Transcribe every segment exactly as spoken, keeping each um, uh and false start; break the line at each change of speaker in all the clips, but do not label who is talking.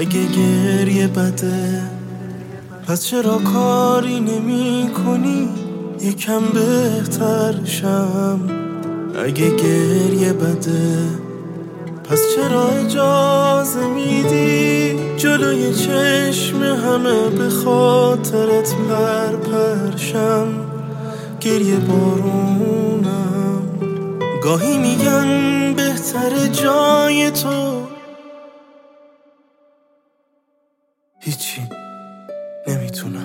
اگه گریه بده پس چرا کاری نمی کنی یکم بهتر شم؟ اگه گریه بده پس چرا اجازه میدی جلوی چشم همه به خاطرت پر پرشم؟ گریه بارونم گاهی میگن بهتر جای تو، هیچی نمیتونم.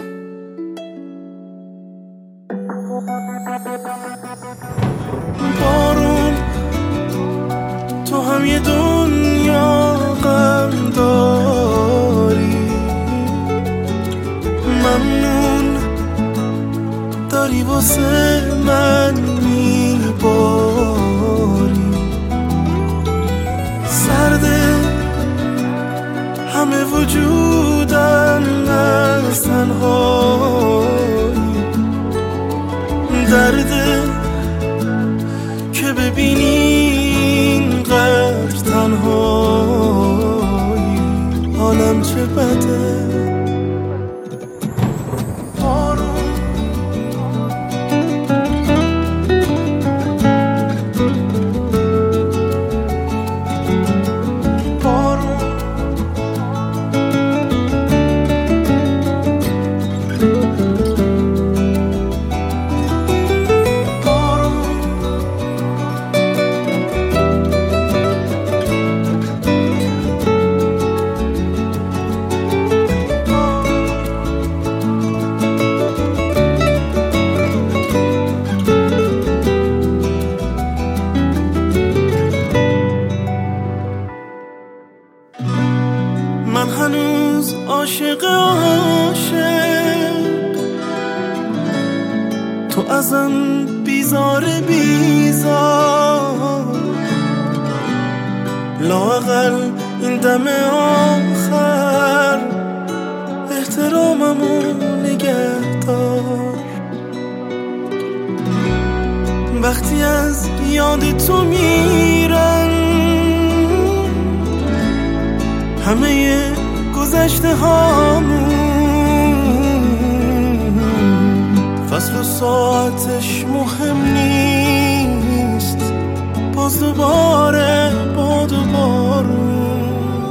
بارون تو هم یه دنیا غم داری، ممنون داری واسه من میباری. سرده همه وجودم از تنهایی، درده که ببینی اینقدر تنهایی، حالم چه بده. من هنوز عاشق عاشق، تو ازم بیزار بیزار، لااقل این دم آخر احتراممو نگه دار. وقتی از یاد تو میرن همه گذشته هامون، فصل و ساعتش مهم نیست، باز دوباره باد و بارون.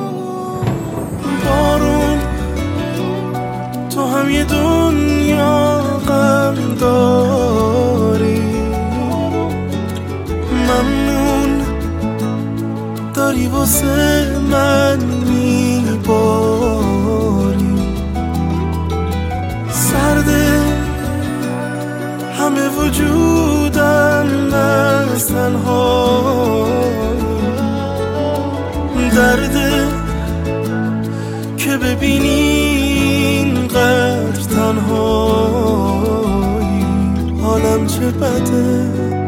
بارون تو هم یه دنیا غم داری، ممنون داری واسه من میباری. سرده همه وجودم از تنهایی، درده که ببینی اینقدر تنهایی، حالم چه بده.